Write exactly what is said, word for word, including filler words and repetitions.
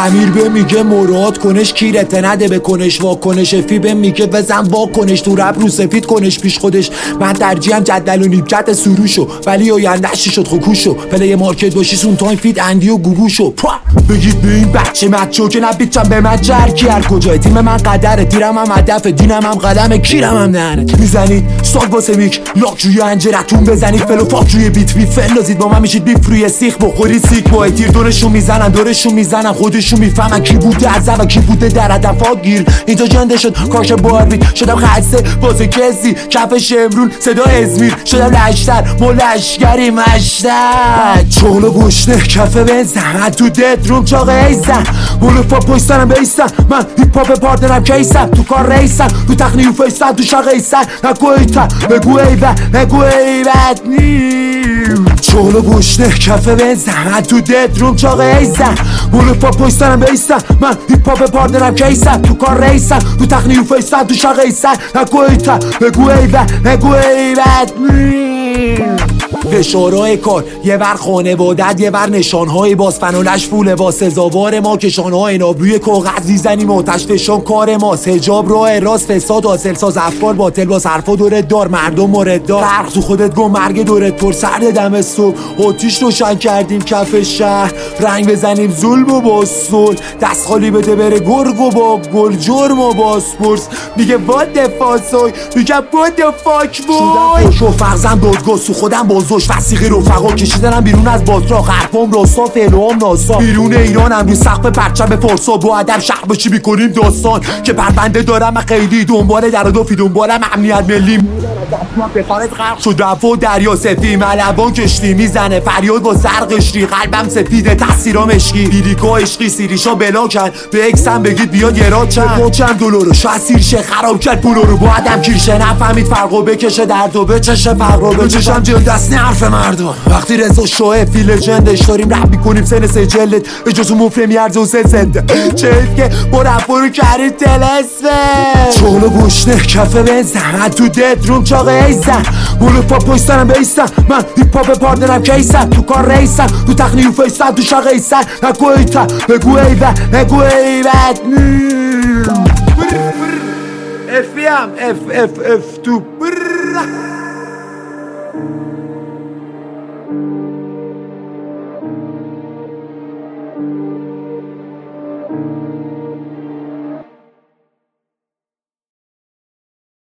امیر به میگه مراد کنش کیرت نده به کنش واکنش فی به میگه بزن واکنش تو رب رو سفید کنش پیش خودش. من ترجیحم جدل و نیبکت سروشو ولی آینده‌اش شد خوکوشو پلی مارکت باشی سون تایم فید اندی و گوگوشو. بگید به این بچه مچو که نبیچم به من جرکی هر کجای تیم من قدره تیرم هم هدف دینم هم قدم کیرم هم نهنت میزنید ساگ واسه میک لاک روی انجرتون بزنید فلو فاک روی بیت بیت فلازید با من میشید بیف روی سیخ بخورید سیک با تیر دورشون میزنن دورشون میزنن خودشون میفهمن کی بوده از و کی بوده در هدفا گیر. اینجا جنده شد کاش باربیت شدم خسته واسه کسی کف شمرون صدا ازمیر شدم لشتر ملشگری مشتر چولو گشنه کف بزن تو دد روم چاقه ایزن مولو فا پشتنم بیستن من هیپ هاپ پارتنرم کیسن تو کار ریسن تو تخنی و فیستن تو شاقه ایسن نگو ایتن نگو ایون نگو ایوت نیم چولو گشنه کف بزن تو دد روم چاقه ایزن مولو فا پشتنم بیستن من هیپ هاپ پارتنرم کیسن تو کار ریسن تو تخنی و فیستن تو شاقه ایسن نگو ایتن نگو ایون نگو ایوت نیم فشارهای کار یه ور خانوادت یه ور نشانهای باز فنالش فوله با سزاوار ما کشانهای نابروی کاغذ میزنیم آتش فشان کار ماست حجاب راه راست فساد حاصل ساز افکار باطل باز حرفا دورت دار مردم مورد دار فرق تو خودت گم مرگ دورت پر سرد دم صبح آتیش روشن کردیم کف شهر رنگ بزنیم ظلم و باسول دست خالی بده بره گرگ و با گل جرم و باسپورس میگه وات دفاسوی میگه وات دفاک بوی شدم فرزم دادگاه سو خودم بازوش وسیقی رفقا کشیدنم بیرون از باتراق حرفام راستا فعلوام ناسا بیرون ایرانم روی سقف پرچم فارسا با ادب شهر باشی میکنیم داستان که پرونده دارم خیلی دنبال در و دافی دنبالم امنیت ملی بخارت غرق شد رفا دریا سفی ملبان کشتی میزنه فریاد با سرقشتی قلبم سفیده تاثیرام عشقی بیریکا عشقی سیریشا بلاکن به اکسم بگید بیاد یه را چند با چند دلارو شاید سیرشه خراب کرد پولو رو با عدم کیرشه نفهمید فرقو بکشه درد و بچشه فرقو بچشم جل دست حرف مردم وقتی رضا شاه فی لجندش داریم رپ میکنیم سن سه جلد اجازه مفره میارزه و سه زنده چه حیف که با رپا رو کردید تلسفه چولو گشنه کفه بزن تو دد روم چاقه ایزن مولو فا پشتنم بیستن من هیپ هاپ پارتنرم کیسن تو کار ریسن تو تخنی و فیستن تو شاقه ایسن نگو ایتن نگو ایون نگو ایوت افیم اف اف اف تو